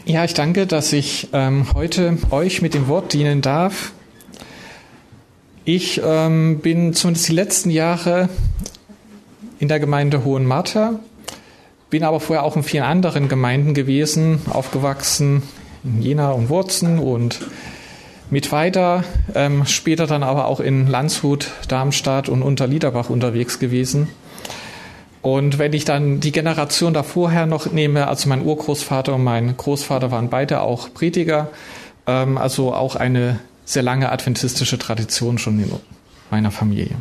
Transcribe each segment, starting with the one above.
Ja, ich danke, dass ich heute euch mit dem Wort dienen darf. Ich bin zumindest die letzten Jahre in der Gemeinde Hohenmartha, bin aber vorher auch in vielen anderen Gemeinden gewesen, aufgewachsen in Jena und Wurzen und Mittweida, später dann aber auch in Landshut, Darmstadt und Unterliederbach unterwegs gewesen. Und wenn ich dann die Generation davorher noch nehme, also mein Urgroßvater und mein Großvater waren beide auch Prediger, also auch eine sehr lange adventistische Tradition schon in meiner Familie.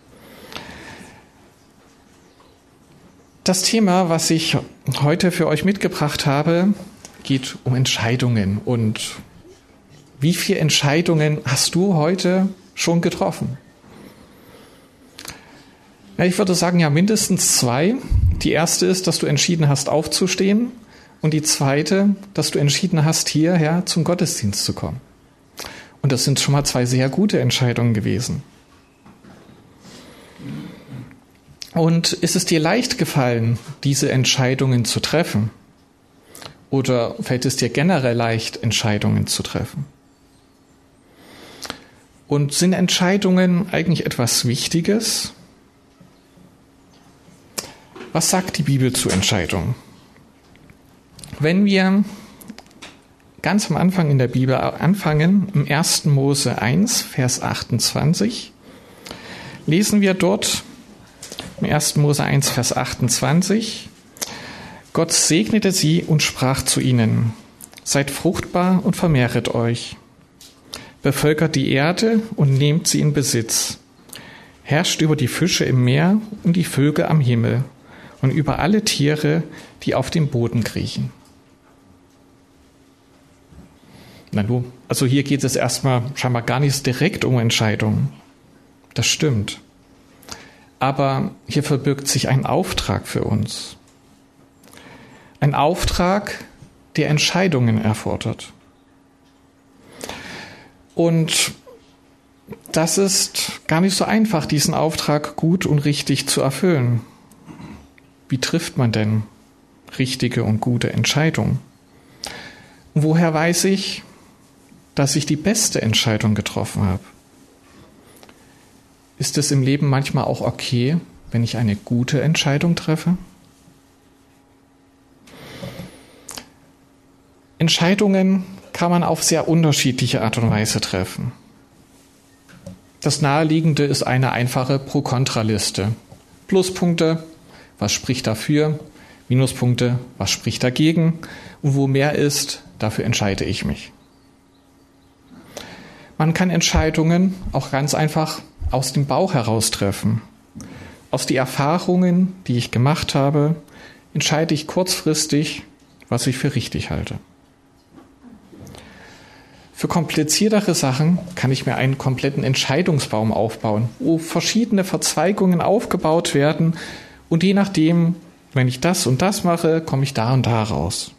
Das Thema, was ich heute für euch mitgebracht habe, geht um Entscheidungen. Und wie viele Entscheidungen hast du heute schon getroffen? Ja, ich würde sagen, ja, mindestens 2. Die erste ist, dass du entschieden hast, aufzustehen. Und die zweite, dass du entschieden hast, hierher zum Gottesdienst zu kommen. Und das sind schon mal 2 sehr gute Entscheidungen gewesen. Und ist es dir leicht gefallen, diese Entscheidungen zu treffen? Oder fällt es dir generell leicht, Entscheidungen zu treffen? Und sind Entscheidungen eigentlich etwas Wichtiges? Was sagt die Bibel zu Entscheidungen? Wenn wir ganz am Anfang in der Bibel anfangen, im 1. Mose 1, Vers 28, lesen wir dort, im 1. Mose 1, Vers 28, Gott segnete sie und sprach zu ihnen, seid fruchtbar und vermehret euch, bevölkert die Erde und nehmt sie in Besitz, herrscht über die Fische im Meer und die Vögel am Himmel und über alle Tiere, die auf dem Boden kriechen. Also hier geht es erstmal scheinbar gar nicht direkt um Entscheidungen. Das stimmt. Aber hier verbirgt sich ein Auftrag für uns. Ein Auftrag, der Entscheidungen erfordert. Und das ist gar nicht so einfach, diesen Auftrag gut und richtig zu erfüllen. Wie trifft man denn richtige und gute Entscheidungen? Und woher weiß ich, dass ich die beste Entscheidung getroffen habe? Ist es im Leben manchmal auch okay, wenn ich eine gute Entscheidung treffe? Entscheidungen kann man auf sehr unterschiedliche Art und Weise treffen. Das Naheliegende ist eine einfache Pro-Kontra-Liste. Pluspunkte, was spricht dafür? Minuspunkte, was spricht dagegen? Und wo mehr ist, dafür entscheide ich mich. Man kann Entscheidungen auch ganz einfach aus dem Bauch heraus treffen. Aus den Erfahrungen, die ich gemacht habe, entscheide ich kurzfristig, was ich für richtig halte. Für kompliziertere Sachen kann ich mir einen kompletten Entscheidungsbaum aufbauen, wo verschiedene Verzweigungen aufgebaut werden und je nachdem, wenn ich das und das mache, komme ich da und da raus.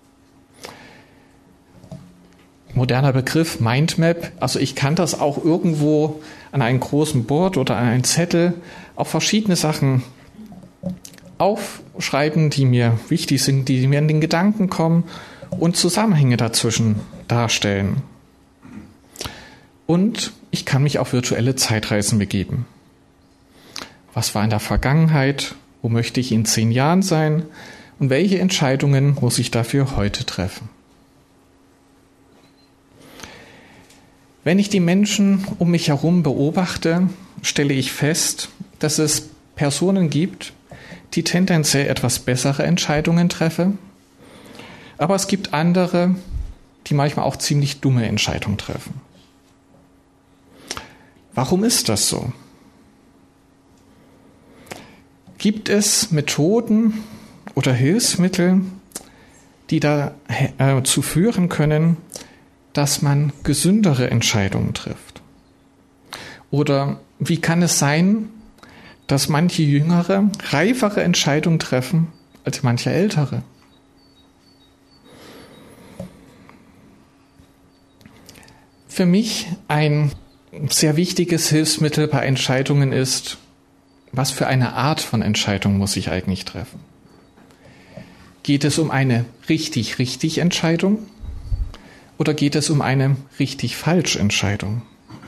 Moderner Begriff Mindmap, also ich kann das auch irgendwo an einem großen Board oder an einem Zettel auf verschiedene Sachen aufschreiben, die mir wichtig sind, die mir in den Gedanken kommen und Zusammenhänge dazwischen darstellen. Und ich kann mich auf virtuelle Zeitreisen begeben. Was war in der Vergangenheit? Wo möchte ich in 10 Jahren sein? Und welche Entscheidungen muss ich dafür heute treffen? Wenn ich die Menschen um mich herum beobachte, stelle ich fest, dass es Personen gibt, die tendenziell etwas bessere Entscheidungen treffen, aber es gibt andere, die manchmal auch ziemlich dumme Entscheidungen treffen. Warum ist das so? Gibt es Methoden oder Hilfsmittel, die dazu führen können, dass man gesündere Entscheidungen trifft? Oder wie kann es sein, dass manche Jüngere reifere Entscheidungen treffen als manche Ältere? Für mich ein sehr wichtiges Hilfsmittel bei Entscheidungen ist, was für eine Art von Entscheidung muss ich eigentlich treffen? Geht es um eine richtig Entscheidung oder geht es um eine richtig Entscheidung?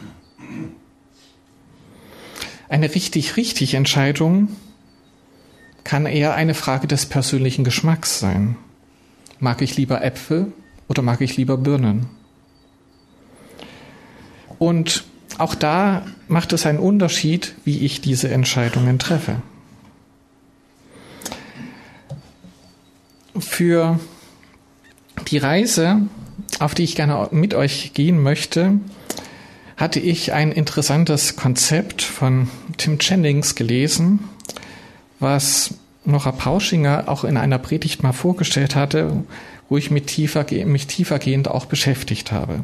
Eine richtig Entscheidung kann eher eine Frage des persönlichen Geschmacks sein. Mag ich lieber Äpfel oder mag ich lieber Birnen? Und auch da macht es einen Unterschied, wie ich diese Entscheidungen treffe. Für die Reise, auf die ich gerne mit euch gehen möchte, hatte ich ein interessantes Konzept von Tim Jennings gelesen, was Nora Pauschinger auch in einer Predigt mal vorgestellt hatte, wo ich mich tiefergehend auch beschäftigt habe.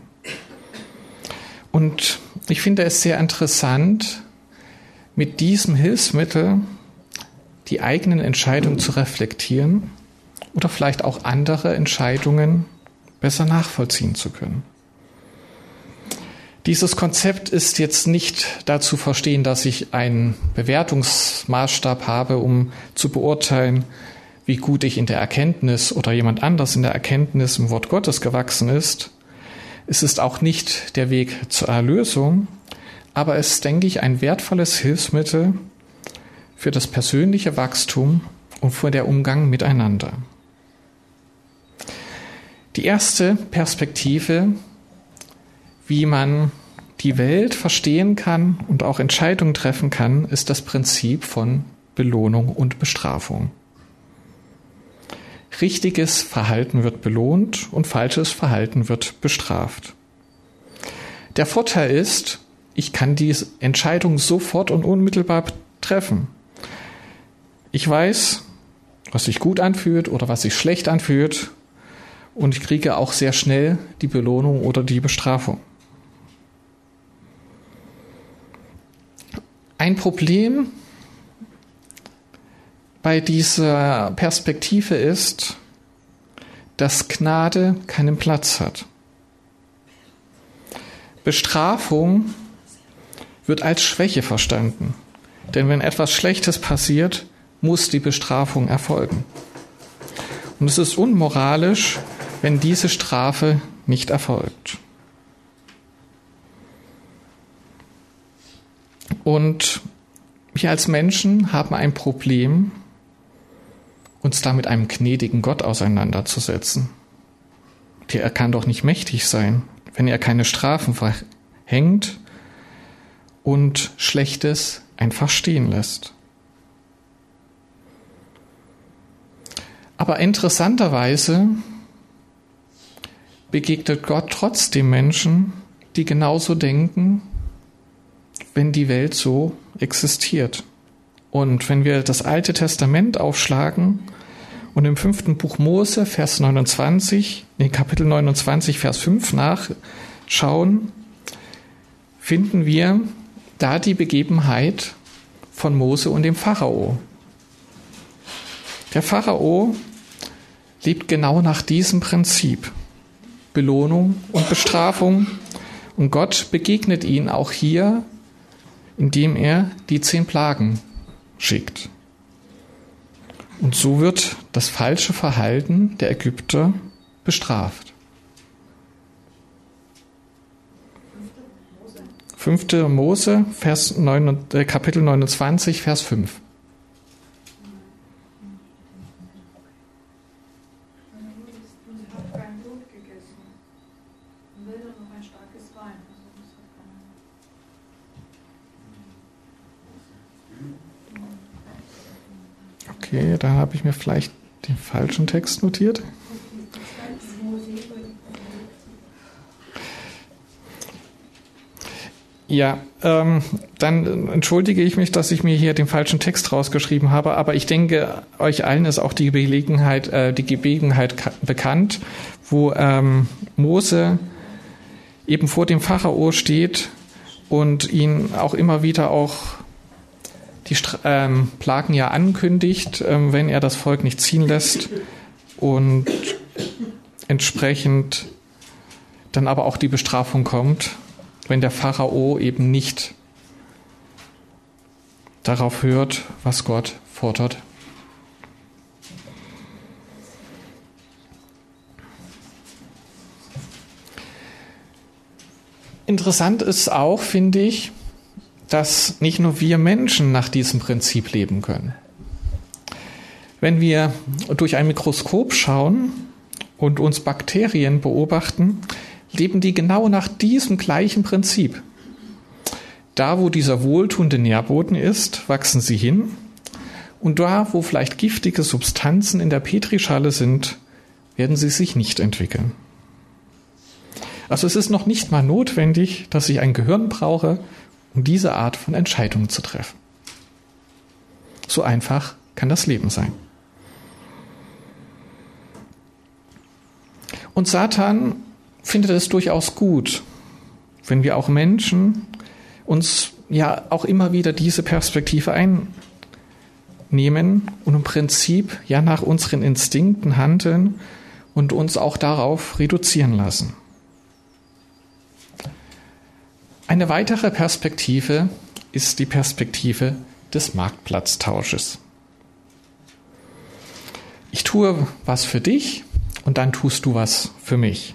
Und ich finde es sehr interessant, mit diesem Hilfsmittel die eigenen Entscheidungen zu reflektieren oder vielleicht auch andere Entscheidungen besser nachvollziehen zu können. Dieses Konzept ist jetzt nicht dazu verstehen, dass ich einen Bewertungsmaßstab habe, um zu beurteilen, wie gut ich in der Erkenntnis oder jemand anders in der Erkenntnis im Wort Gottes gewachsen ist. Es ist auch nicht der Weg zur Erlösung, aber es ist, denke ich, ein wertvolles Hilfsmittel für das persönliche Wachstum und für den Umgang miteinander. Die erste Perspektive, wie man die Welt verstehen kann und auch Entscheidungen treffen kann, ist das Prinzip von Belohnung und Bestrafung. Richtiges Verhalten wird belohnt und falsches Verhalten wird bestraft. Der Vorteil ist, ich kann diese Entscheidung sofort und unmittelbar treffen. Ich weiß, was sich gut anfühlt oder was sich schlecht anfühlt, und ich kriege auch sehr schnell die Belohnung oder die Bestrafung. Ein Problem bei dieser Perspektive ist, dass Gnade keinen Platz hat. Bestrafung wird als Schwäche verstanden, denn wenn etwas Schlechtes passiert, muss die Bestrafung erfolgen. Und es ist unmoralisch, wenn diese Strafe nicht erfolgt. Und wir als Menschen haben ein Problem, uns da mit einem gnädigen Gott auseinanderzusetzen. Der kann doch nicht mächtig sein, wenn er keine Strafen verhängt und Schlechtes einfach stehen lässt. Aber interessanterweise begegnet Gott trotzdem Menschen, die genauso denken, wenn die Welt so existiert. Und wenn wir das Alte Testament aufschlagen und im 5. Buch Mose, Kapitel 29, Vers 5 nachschauen, finden wir da die Begebenheit von Mose und dem Pharao. Der Pharao lebt genau nach diesem Prinzip. Belohnung und Bestrafung. Und Gott begegnet ihn auch hier, indem er die 10 Plagen schickt. Und so wird das falsche Verhalten der Ägypter bestraft. 5. Mose, Kapitel 29, Vers 5. Okay, da habe ich mir vielleicht den falschen Text notiert. Ja, dann entschuldige ich mich, dass ich mir hier den falschen Text rausgeschrieben habe, aber ich denke, euch allen ist auch die Gelegenheit bekannt, wo Mose eben vor dem Pharao steht und ihn auch immer wieder auch die Plagen ja ankündigt, wenn er das Volk nicht ziehen lässt und entsprechend dann aber auch die Bestrafung kommt, wenn der Pharao eben nicht darauf hört, was Gott fordert. Interessant ist auch, finde ich, dass nicht nur wir Menschen nach diesem Prinzip leben können. Wenn wir durch ein Mikroskop schauen und uns Bakterien beobachten, leben die genau nach diesem gleichen Prinzip. Da, wo dieser wohltuende Nährboden ist, wachsen sie hin. Und da, wo vielleicht giftige Substanzen in der Petrischale sind, werden sie sich nicht entwickeln. Also es ist noch nicht mal notwendig, dass ich ein Gehirn brauche, um diese Art von Entscheidungen zu treffen. So einfach kann das Leben sein. Und Satan findet es durchaus gut, wenn wir auch Menschen uns ja auch immer wieder diese Perspektive einnehmen und im Prinzip ja nach unseren Instinkten handeln und uns auch darauf reduzieren lassen. Eine weitere Perspektive ist die Perspektive des Marktplatztausches. Ich tue was für dich und dann tust du was für mich.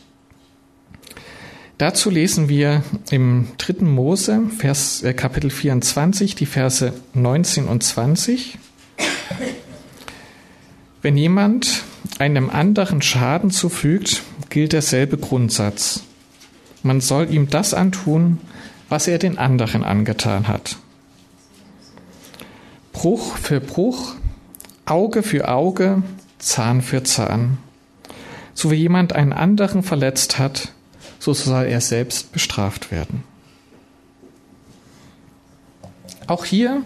Dazu lesen wir im 3. Mose, Kapitel 24, die Verse 19 und 20. Wenn jemand einem anderen Schaden zufügt, gilt derselbe Grundsatz. Man soll ihm das antun, was er den anderen angetan hat. Bruch für Bruch, Auge für Auge, Zahn für Zahn. So wie jemand einen anderen verletzt hat, so soll er selbst bestraft werden. Auch hier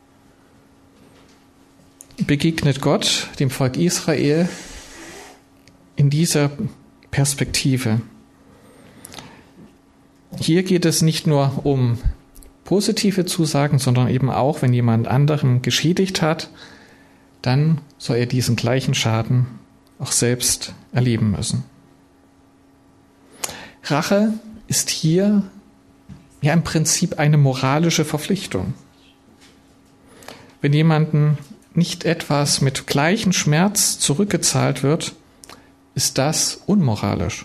begegnet Gott dem Volk Israel in dieser Perspektive. Hier geht es nicht nur um positive Zusagen, sondern eben auch, wenn jemand anderen geschädigt hat, dann soll er diesen gleichen Schaden auch selbst erleben müssen. Rache ist hier ja im Prinzip eine moralische Verpflichtung. Wenn jemandem nicht etwas mit gleichem Schmerz zurückgezahlt wird, ist das unmoralisch.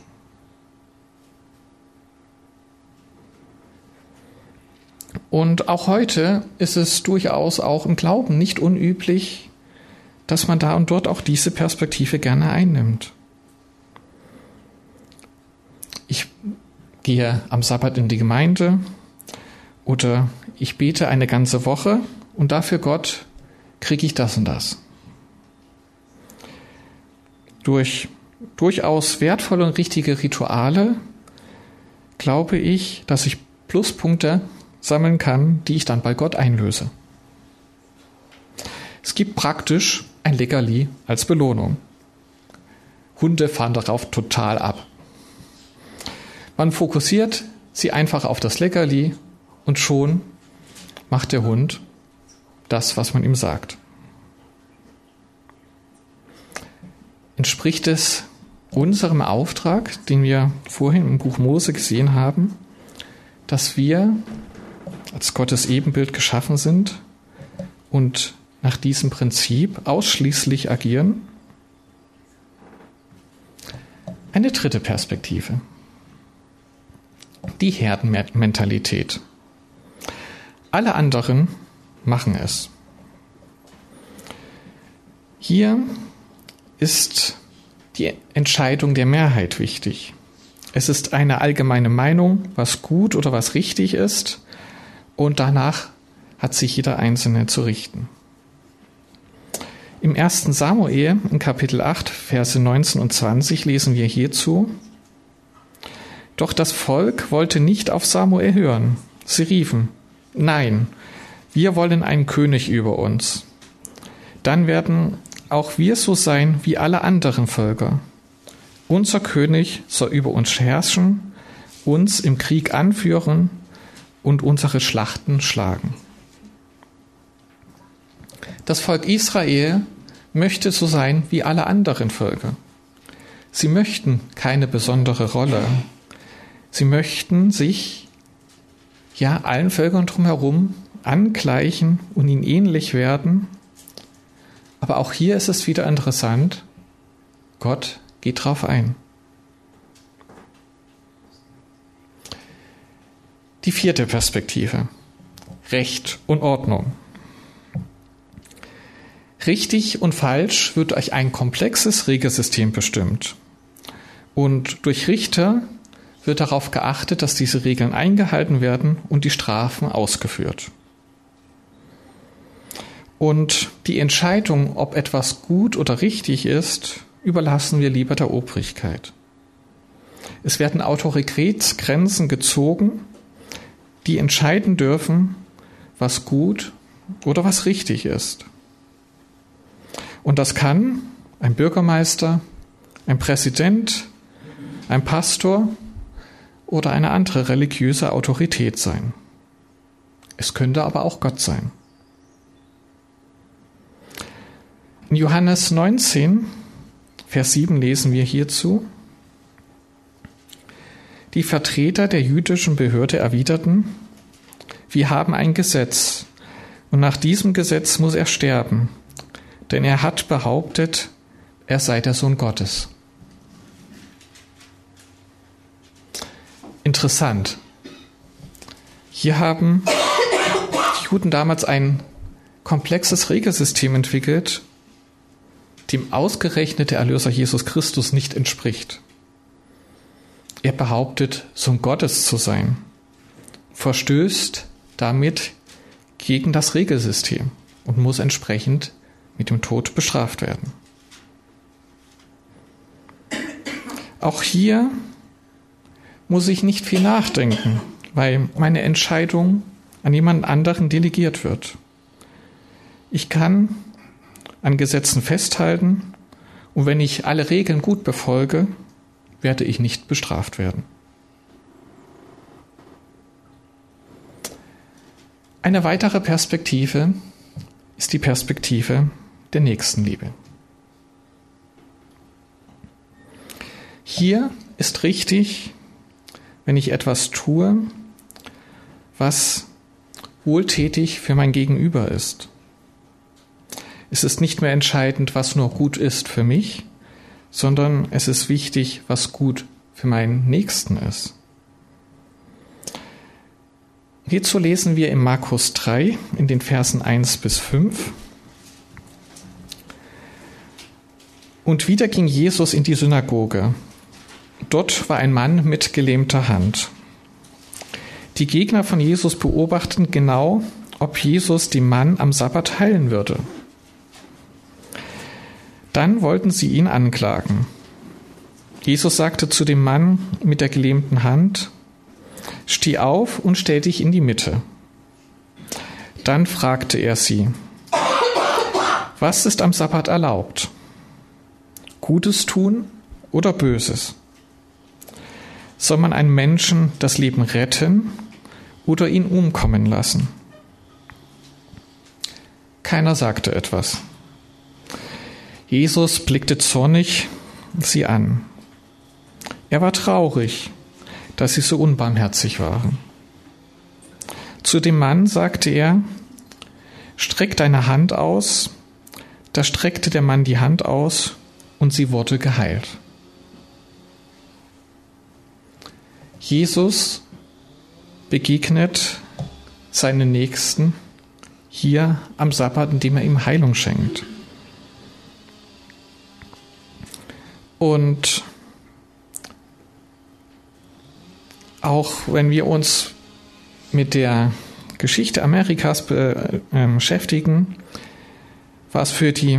Und auch heute ist es durchaus auch im Glauben nicht unüblich, dass man da und dort auch diese Perspektive gerne einnimmt. Ich gehe am Sabbat in die Gemeinde oder ich bete eine ganze Woche und dafür Gott kriege ich das und das. Durch durchaus wertvolle und richtige Rituale glaube ich, dass ich Pluspunkte sammeln kann, die ich dann bei Gott einlöse. Es gibt praktisch ein Leckerli als Belohnung. Hunde fahren darauf total ab. Man fokussiert sie einfach auf das Leckerli und schon macht der Hund das, was man ihm sagt. Entspricht es unserem Auftrag, den wir vorhin im Buch Mose gesehen haben, dass wir als Gottes Ebenbild geschaffen sind und nach diesem Prinzip ausschließlich agieren? Eine dritte Perspektive. Die Herdenmentalität. Alle anderen machen es. Hier ist die Entscheidung der Mehrheit wichtig. Es ist eine allgemeine Meinung, was gut oder was richtig ist, und danach hat sich jeder Einzelne zu richten. Im 1. Samuel, in Kapitel 8, Verse 19 und 20 lesen wir hierzu: Doch das Volk wollte nicht auf Samuel hören. Sie riefen: Nein, wir wollen einen König über uns. Dann werden auch wir so sein wie alle anderen Völker. Unser König soll über uns herrschen, uns im Krieg anführen und unsere Schlachten schlagen. Das Volk Israel möchte so sein wie alle anderen Völker. Sie möchten keine besondere Rolle. Sie möchten sich allen Völkern drumherum angleichen und ihnen ähnlich werden. Aber auch hier ist es wieder interessant, Gott geht drauf ein. Die 4. Perspektive: Recht und Ordnung. Richtig und falsch wird durch ein komplexes Regelsystem bestimmt. Und durch Richter wird darauf geachtet, dass diese Regeln eingehalten werden und die Strafen ausgeführt. Und die Entscheidung, ob etwas gut oder richtig ist, überlassen wir lieber der Obrigkeit. Es werden Autoritätsgrenzen gezogen, die entscheiden dürfen, was gut oder was richtig ist. Und das kann ein Bürgermeister, ein Präsident, ein Pastor oder eine andere religiöse Autorität sein. Es könnte aber auch Gott sein. In Johannes 19, Vers 7 lesen wir hierzu: Die Vertreter der jüdischen Behörde erwiderten: Wir haben ein Gesetz, und nach diesem Gesetz muss er sterben, denn er hat behauptet, er sei der Sohn Gottes. Interessant. Hier haben die Juden damals ein komplexes Regelsystem entwickelt, dem ausgerechnet der Erlöser Jesus Christus nicht entspricht. Er behauptet, Sohn Gottes zu sein, verstößt damit gegen das Regelsystem und muss entsprechend mit dem Tod bestraft werden. Auch hier muss ich nicht viel nachdenken, weil meine Entscheidung an jemand anderen delegiert wird. Ich kann an Gesetzen festhalten, und wenn ich alle Regeln gut befolge, werde ich nicht bestraft werden. Eine weitere Perspektive ist die Perspektive der Nächstenliebe. Hier ist richtig, wenn ich etwas tue, was wohltätig für mein Gegenüber ist. Es ist nicht mehr entscheidend, was nur gut ist für mich, sondern es ist wichtig, was gut für meinen Nächsten ist. Hierzu lesen wir in Markus 3 in den Versen 1 bis 5. Und wieder ging Jesus in die Synagoge. Dort war ein Mann mit gelähmter Hand. Die Gegner von Jesus beobachteten genau, ob Jesus den Mann am Sabbat heilen würde. Dann wollten sie ihn anklagen. Jesus sagte zu dem Mann mit der gelähmten Hand: Steh auf und stell dich in die Mitte. Dann fragte er sie: Was ist am Sabbat erlaubt? Gutes tun oder Böses? Soll man einem Menschen das Leben retten oder ihn umkommen lassen? Keiner sagte etwas. Jesus blickte zornig sie an. Er war traurig, dass sie so unbarmherzig waren. Zu dem Mann sagte er: Streck deine Hand aus. Da streckte der Mann die Hand aus und sie wurde geheilt. Jesus begegnet seinen Nächsten hier am Sabbat, indem er ihm Heilung schenkt. Und auch wenn wir uns mit der Geschichte Amerikas beschäftigen, war es für die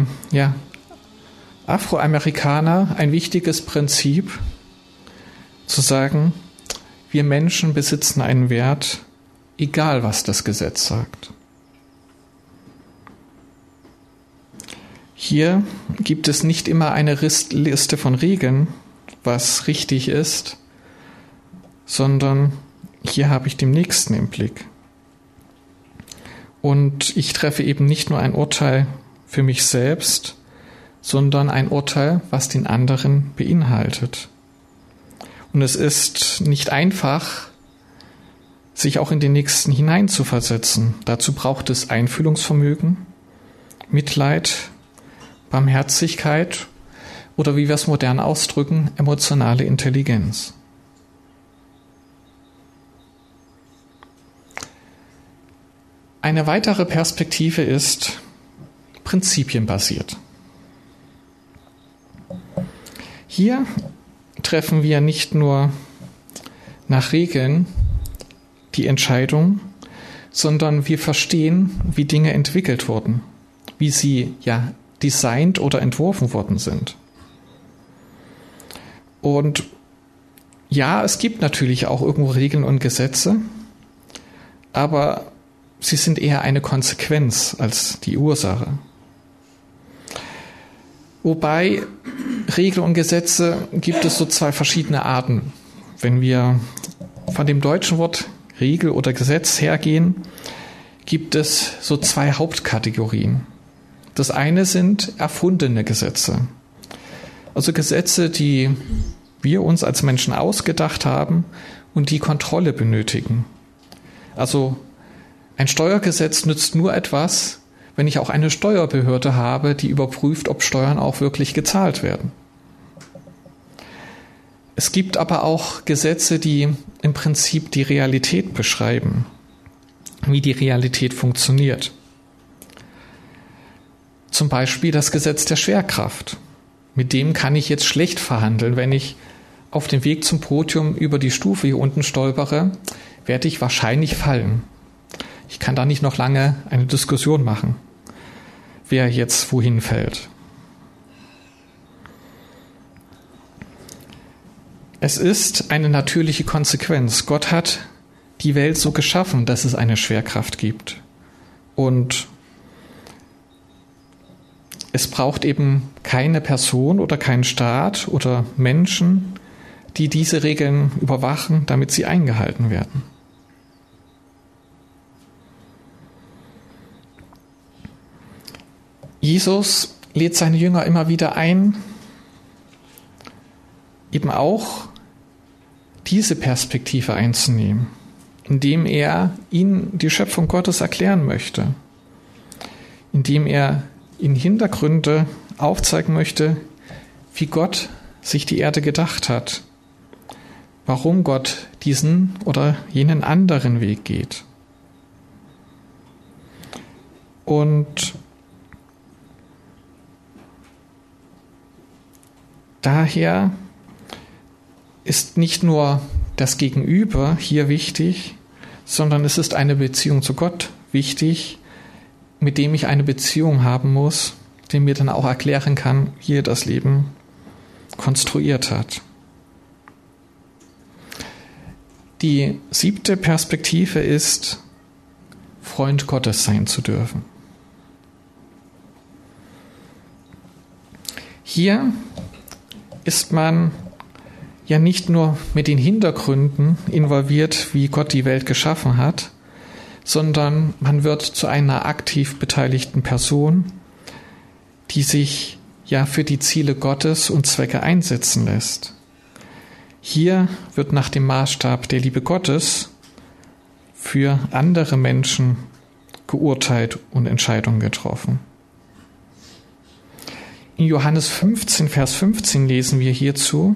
Afroamerikaner ein wichtiges Prinzip, zu sagen, wir Menschen besitzen einen Wert, egal was das Gesetz sagt. Hier gibt es nicht immer eine Liste von Regeln, was richtig ist, sondern hier habe ich den Nächsten im Blick. Und ich treffe eben nicht nur ein Urteil für mich selbst, sondern ein Urteil, was den anderen beinhaltet. Und es ist nicht einfach, sich auch in den Nächsten hineinzuversetzen. Dazu braucht es Einfühlungsvermögen, Mitleid, Barmherzigkeit oder, wie wir es modern ausdrücken, emotionale Intelligenz. Eine weitere Perspektive ist prinzipienbasiert. Hier treffen wir nicht nur nach Regeln die Entscheidung, sondern wir verstehen, wie Dinge entwickelt wurden, wie sie designt oder entworfen worden sind. Und ja, es gibt natürlich auch irgendwo Regeln und Gesetze, aber sie sind eher eine Konsequenz als die Ursache. Wobei Regeln und Gesetze gibt es so zwei verschiedene Arten. Wenn wir von dem deutschen Wort Regel oder Gesetz hergehen, gibt es so zwei Hauptkategorien. Das eine sind erfundene Gesetze. Also Gesetze, die wir uns als Menschen ausgedacht haben und die Kontrolle benötigen. Also ein Steuergesetz nützt nur etwas, wenn ich auch eine Steuerbehörde habe, die überprüft, ob Steuern auch wirklich gezahlt werden. Es gibt aber auch Gesetze, die im Prinzip die Realität beschreiben, wie die Realität funktioniert. Zum Beispiel das Gesetz der Schwerkraft. Mit dem kann ich jetzt schlecht verhandeln. Wenn ich auf dem Weg zum Podium über die Stufe hier unten stolpere, werde ich wahrscheinlich fallen. Ich kann da nicht noch lange eine Diskussion machen, wer jetzt wohin fällt. Es ist eine natürliche Konsequenz. Gott hat die Welt so geschaffen, dass es eine Schwerkraft gibt. Und es braucht eben keine Person oder keinen Staat oder Menschen, die diese Regeln überwachen, damit sie eingehalten werden. Jesus lädt seine Jünger immer wieder ein, eben auch diese Perspektive einzunehmen, indem er ihnen die Schöpfung Gottes erklären möchte, indem er ihnen Hintergründe aufzeigen möchte, wie Gott sich die Erde gedacht hat, warum Gott diesen oder jenen anderen Weg geht. Und daher ist nicht nur das Gegenüber hier wichtig, sondern es ist eine Beziehung zu Gott wichtig, mit dem ich eine Beziehung haben muss, die mir dann auch erklären kann, wie er das Leben konstruiert hat. Die 7. Perspektive ist, Freund Gottes sein zu dürfen. Hier ist man ja nicht nur mit den Hintergründen involviert, wie Gott die Welt geschaffen hat, sondern man wird zu einer aktiv beteiligten Person, die sich ja für die Ziele Gottes und Zwecke einsetzen lässt. Hier wird nach dem Maßstab der Liebe Gottes für andere Menschen geurteilt und Entscheidungen getroffen. In Johannes 15, Vers 15 lesen wir hierzu: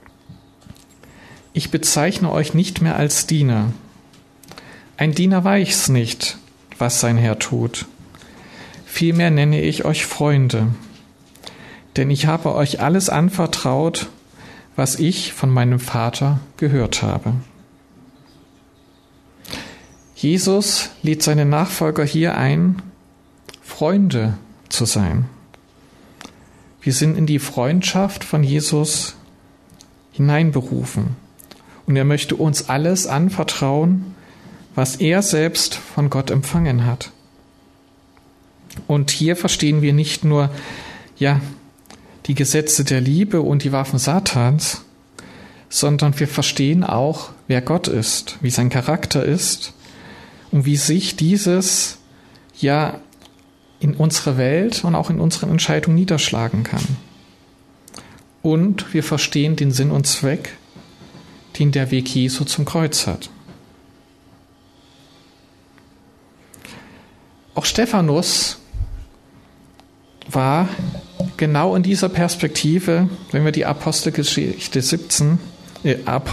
Ich bezeichne euch nicht mehr als Diener. Ein Diener weiß nicht, was sein Herr tut. Vielmehr nenne ich euch Freunde, denn ich habe euch alles anvertraut, was ich von meinem Vater gehört habe. Jesus lädt seine Nachfolger hier ein, Freunde zu sein. Wir sind in die Freundschaft von Jesus hineinberufen. Und er möchte uns alles anvertrauen, was er selbst von Gott empfangen hat. Und hier verstehen wir nicht nur, die Gesetze der Liebe und die Waffen Satans, sondern wir verstehen auch, wer Gott ist, wie sein Charakter ist und wie sich dieses in unserer Welt und auch in unseren Entscheidungen niederschlagen kann. Und wir verstehen den Sinn und Zweck, den der Weg Jesu zum Kreuz hat. Auch Stephanus war genau in dieser Perspektive, wenn wir die Apostelgeschichte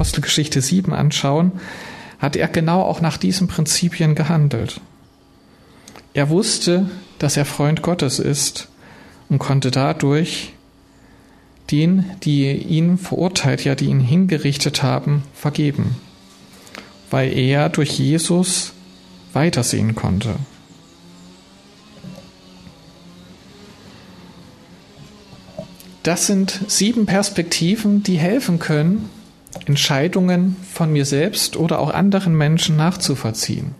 7 anschauen, hat er genau auch nach diesen Prinzipien gehandelt. Er wusste, dass er Freund Gottes ist und konnte dadurch den, die ihn verurteilt, ja, die ihn hingerichtet haben, vergeben, weil er durch Jesus weitersehen konnte. Das sind 7 Perspektiven, die helfen können, Entscheidungen von mir selbst oder auch anderen Menschen nachzuvollziehen.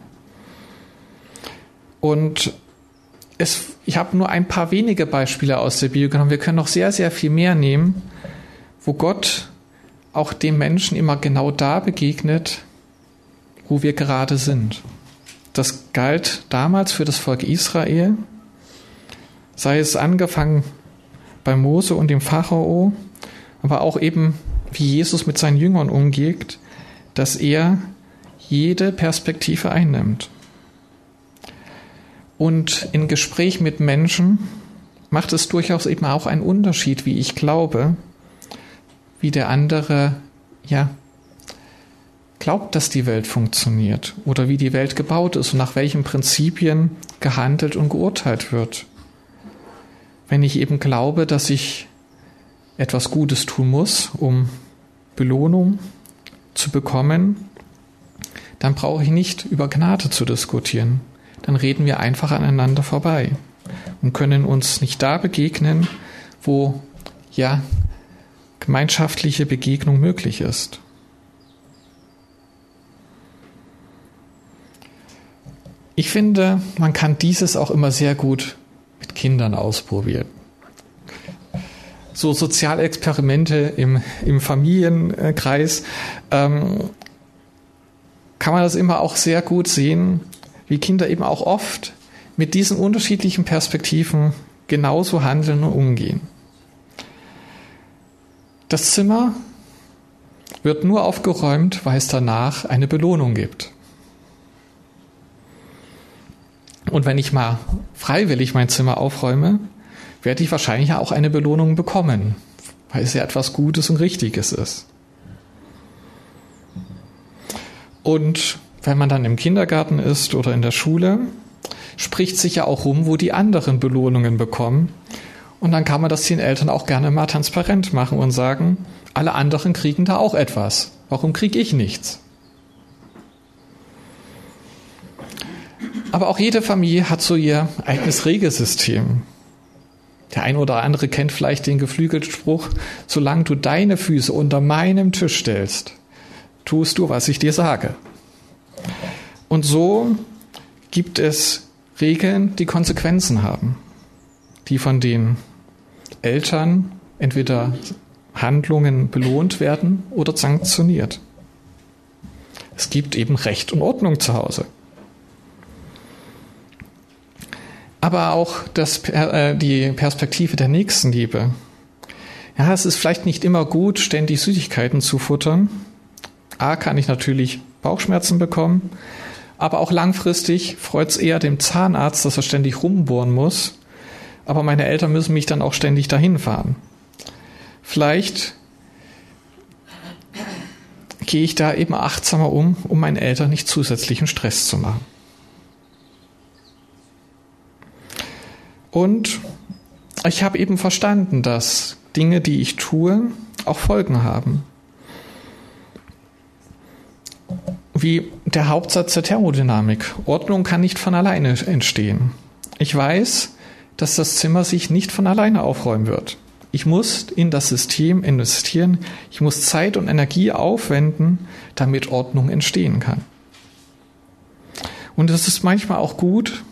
Und ich habe nur ein paar wenige Beispiele aus der Bibel genommen. Wir können noch sehr, sehr viel mehr nehmen, wo Gott auch dem Menschen immer genau da begegnet, wo wir gerade sind. Das galt damals für das Volk Israel, sei es angefangen bei Mose und dem Pharao, aber auch eben, wie Jesus mit seinen Jüngern umgeht, dass er jede Perspektive einnimmt. Und in Gespräch mit Menschen macht es durchaus eben auch einen Unterschied, wie ich glaube, wie der andere, ja, glaubt, dass die Welt funktioniert oder wie die Welt gebaut ist und nach welchen Prinzipien gehandelt und geurteilt wird. Wenn ich eben glaube, dass ich etwas Gutes tun muss, um Belohnung zu bekommen, dann brauche ich nicht über Gnade zu diskutieren. Dann reden wir einfach aneinander vorbei und können uns nicht da begegnen, wo ja gemeinschaftliche Begegnung möglich ist. Ich finde, man kann dieses auch immer sehr gut mit Kindern ausprobieren. So Sozialexperimente im Familienkreis kann man das immer auch sehr gut sehen, wie Kinder eben auch oft mit diesen unterschiedlichen Perspektiven genauso handeln und umgehen. Das Zimmer wird nur aufgeräumt, weil es danach eine Belohnung gibt. Und wenn ich mal freiwillig mein Zimmer aufräume, werde ich wahrscheinlich auch eine Belohnung bekommen, weil es ja etwas Gutes und Richtiges ist. Und wenn man dann im Kindergarten ist oder in der Schule, spricht sich ja auch rum, wo die anderen Belohnungen bekommen. Und dann kann man das den Eltern auch gerne mal transparent machen und sagen, alle anderen kriegen da auch etwas. Warum kriege ich nichts? Aber auch jede Familie hat so ihr eigenes Regelsystem. Der ein oder andere kennt vielleicht den geflügelten Spruch, solange du deine Füße unter meinem Tisch stellst, tust du, was ich dir sage. Und so gibt es Regeln, die Konsequenzen haben, die von den Eltern entweder Handlungen belohnt werden oder sanktioniert. Es gibt eben Recht und Ordnung zu Hause. Aber auch die Perspektive der Nächstenliebe. Ja, es ist vielleicht nicht immer gut, ständig Süßigkeiten zu futtern. Kann ich natürlich Bauchschmerzen bekommen, aber auch langfristig freut es eher dem Zahnarzt, dass er ständig rumbohren muss. Aber meine Eltern müssen mich dann auch ständig dahin fahren. Vielleicht gehe ich da eben achtsamer um meinen Eltern nicht zusätzlichen Stress zu machen. Und ich habe eben verstanden, dass Dinge, die ich tue, auch Folgen haben. Wie der Hauptsatz der Thermodynamik. Ordnung kann nicht von alleine entstehen. Ich weiß, dass das Zimmer sich nicht von alleine aufräumen wird. Ich muss in das System investieren. Ich muss Zeit und Energie aufwenden, damit Ordnung entstehen kann. Und es ist manchmal auch gut,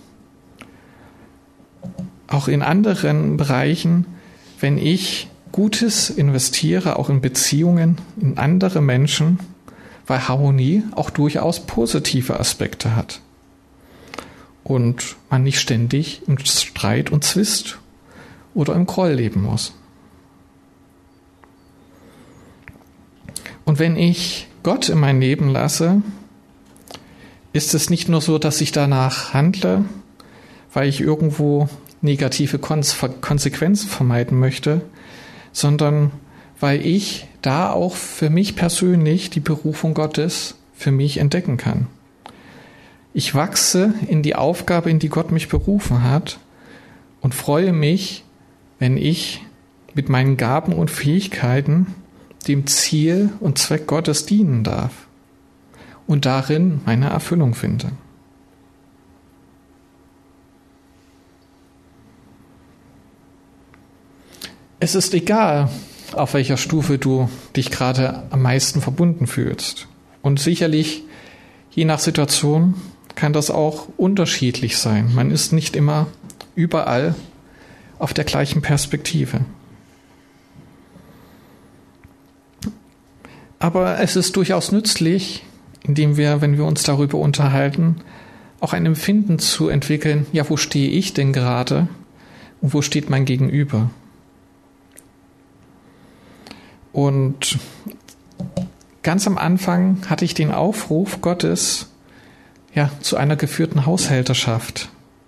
auch in anderen Bereichen, wenn ich Gutes investiere, auch in Beziehungen, in andere Menschen, weil Harmonie auch durchaus positive Aspekte hat. Und man nicht ständig im Streit und Zwist oder im Groll leben muss. Und wenn ich Gott in mein Leben lasse, ist es nicht nur so, dass ich danach handle, weil ich irgendwo negative Konsequenzen vermeiden möchte, sondern weil ich da auch für mich persönlich die Berufung Gottes für mich entdecken kann. Ich wachse in die Aufgabe, in die Gott mich berufen hat und freue mich, wenn ich mit meinen Gaben und Fähigkeiten dem Ziel und Zweck Gottes dienen darf und darin meine Erfüllung finde. Es ist egal, auf welcher Stufe du dich gerade am meisten verbunden fühlst. Und sicherlich, je nach Situation, kann das auch unterschiedlich sein. Man ist nicht immer überall auf der gleichen Perspektive. Aber es ist durchaus nützlich, indem wir, wenn wir uns darüber unterhalten, auch ein Empfinden zu entwickeln, ja, wo stehe ich denn gerade und wo steht mein Gegenüber? Und ganz am Anfang hatte ich den Aufruf Gottes, ja, zu einer geführten Haushälterschaft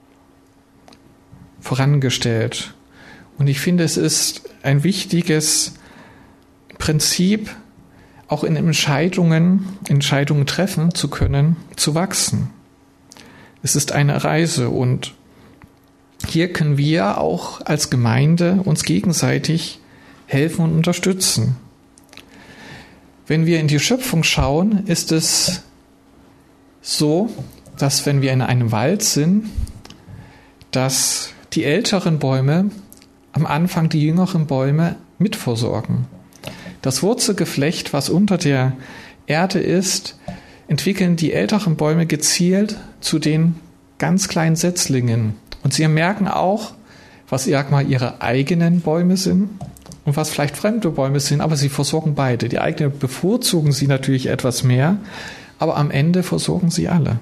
vorangestellt. Und ich finde, es ist ein wichtiges Prinzip, auch in Entscheidungen treffen zu können, zu wachsen. Es ist eine Reise und hier können wir auch als Gemeinde uns gegenseitig helfen und unterstützen. Wenn wir in die Schöpfung schauen, ist es so, dass wenn wir in einem Wald sind, dass die älteren Bäume am Anfang die jüngeren Bäume mitversorgen. Das Wurzelgeflecht, was unter der Erde ist, entwickeln die älteren Bäume gezielt zu den ganz kleinen Setzlingen. Und sie merken auch, was ihre eigenen Bäume sind und was vielleicht fremde Bäume sind, aber sie versorgen beide. Die eigenen bevorzugen sie natürlich etwas mehr, aber am Ende versorgen sie alle.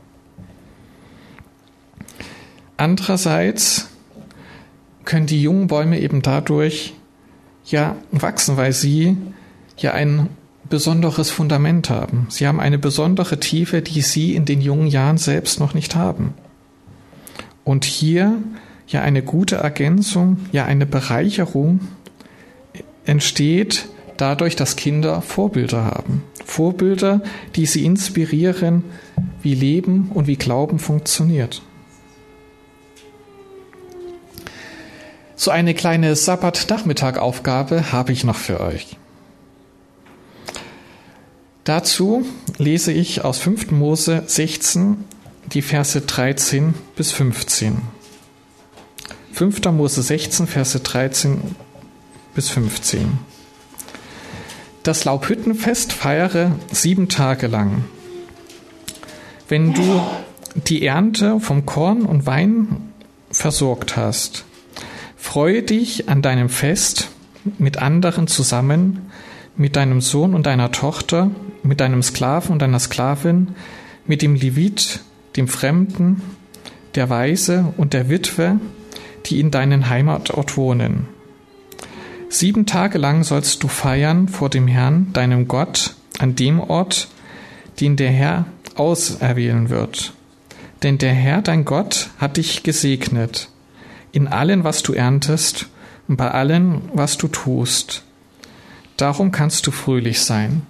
Andererseits können die jungen Bäume eben dadurch ja wachsen, weil sie ja ein besonderes Fundament haben. Sie haben eine besondere Tiefe, die sie in den jungen Jahren selbst noch nicht haben. Und hier ja eine gute Ergänzung, ja eine Bereicherung entsteht dadurch, dass Kinder Vorbilder haben. Vorbilder, die sie inspirieren, wie Leben und wie Glauben funktioniert. So eine kleine Sabbat-Nachmittag-Aufgabe habe ich noch für euch. Dazu lese ich aus 5. Mose 16 die Verse 13 bis 15. 5. Mose 16, Verse 13 bis 15. Das Laubhüttenfest feiere 7 Tage lang. Wenn du die Ernte vom Korn und Wein versorgt hast, freue dich an deinem Fest mit anderen zusammen, mit deinem Sohn und deiner Tochter, mit deinem Sklaven und deiner Sklavin, mit dem Levit, dem Fremden, der Waise und der Witwe, die in deinem Heimatort wohnen. 7 Tage lang sollst du feiern vor dem Herrn, deinem Gott, an dem Ort, den der Herr auserwählen wird. Denn der Herr, dein Gott, hat dich gesegnet in allem, was du erntest und bei allem, was du tust. Darum kannst du fröhlich sein.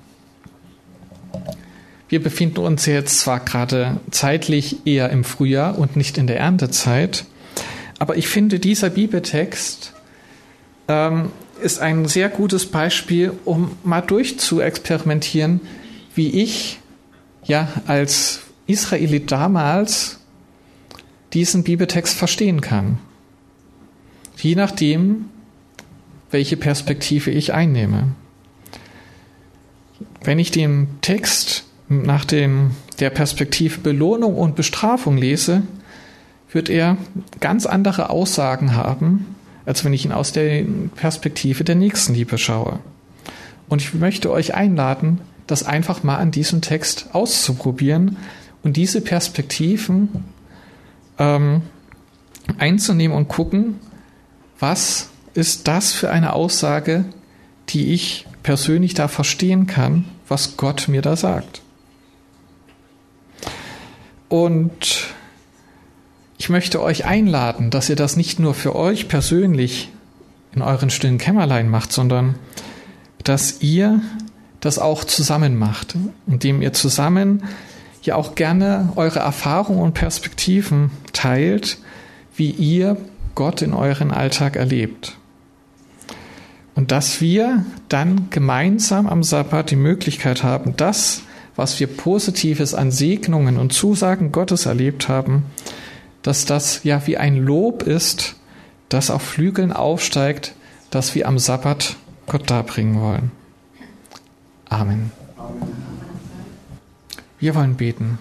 Wir befinden uns jetzt zwar gerade zeitlich eher im Frühjahr und nicht in der Erntezeit, aber ich finde, dieser Bibeltext ist ein sehr gutes Beispiel, um mal durchzuexperimentieren, wie ich ja als Israelit damals diesen Bibeltext verstehen kann. Je nachdem, welche Perspektive ich einnehme. Wenn ich den Text nach der Perspektive Belohnung und Bestrafung lese, wird er ganz andere Aussagen haben, als wenn ich ihn aus der Perspektive der Nächstenliebe schaue. Und ich möchte euch einladen, das einfach mal an diesem Text auszuprobieren und diese Perspektiven einzunehmen und gucken, was ist das für eine Aussage, die ich persönlich da verstehen kann, was Gott mir da sagt. Und ich möchte euch einladen, dass ihr das nicht nur für euch persönlich in euren stillen Kämmerlein macht, sondern dass ihr das auch zusammen macht, indem ihr zusammen ja auch gerne eure Erfahrungen und Perspektiven teilt, wie ihr Gott in euren Alltag erlebt. Und dass wir dann gemeinsam am Sabbat die Möglichkeit haben, das, was wir Positives an Segnungen und Zusagen Gottes erlebt haben, dass das ja wie ein Lob ist, das auf Flügeln aufsteigt, das wir am Sabbat Gott darbringen wollen. Amen. Wir wollen beten.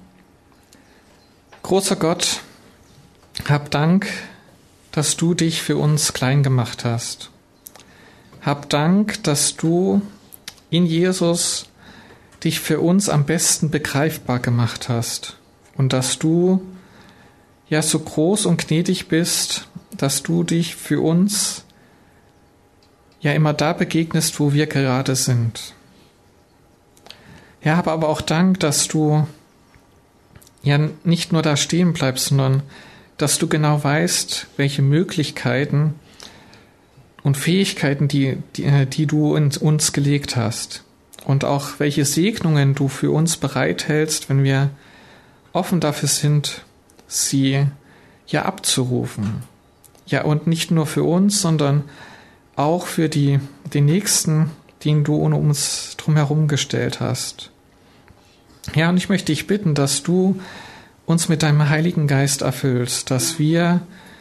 Großer Gott, hab Dank, dass du dich für uns klein gemacht hast. Hab Dank, dass du in Jesus dich für uns am besten begreifbar gemacht hast und dass du ja so groß und gnädig bist, dass du dich für uns ja immer da begegnest, wo wir gerade sind. Ja, hab aber auch Dank, dass du ja nicht nur da stehen bleibst, sondern dass du genau weißt, welche Möglichkeiten und Fähigkeiten, die du in uns gelegt hast. Und auch welche Segnungen du für uns bereithältst, wenn wir offen dafür sind, sie ja abzurufen. Ja, und nicht nur für uns, sondern auch für den Nächsten, den du um uns drumherum gestellt hast. Ja, und ich möchte dich bitten, dass du uns mit deinem Heiligen Geist erfüllst, dass wir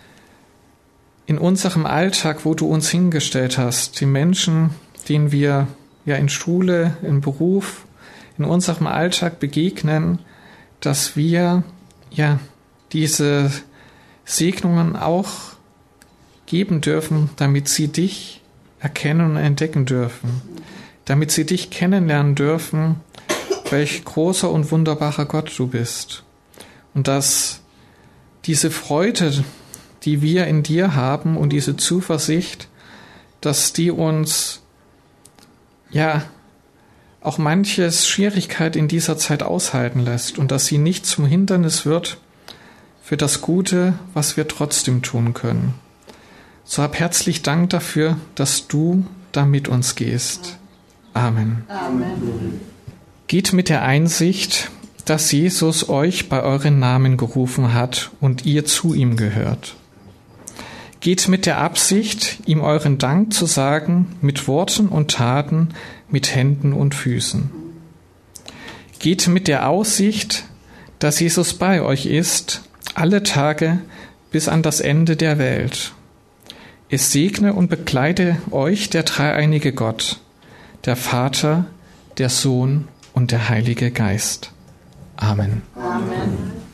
in unserem Alltag, wo du uns hingestellt hast, die Menschen, denen wir ja in Schule, im Beruf, in unserem Alltag begegnen, dass wir ja diese Segnungen auch geben dürfen, damit sie dich erkennen und entdecken dürfen, damit sie dich kennenlernen dürfen, welch großer und wunderbarer Gott du bist. Und dass diese Freude, die wir in dir haben und diese Zuversicht, dass die uns ja auch manches Schwierigkeit in dieser Zeit aushalten lässt und dass sie nicht zum Hindernis wird für das Gute, was wir trotzdem tun können. So hab herzlich Dank dafür, dass du da mit uns gehst. Amen. Amen. Geht mit der Einsicht, dass Jesus euch bei euren Namen gerufen hat und ihr zu ihm gehört. Geht mit der Absicht, ihm euren Dank zu sagen, mit Worten und Taten, mit Händen und Füßen. Geht mit der Aussicht, dass Jesus bei euch ist, alle Tage bis an das Ende der Welt. Es segne und begleite euch der dreieinige Gott, der Vater, der Sohn und der Heilige Geist. Amen. Amen.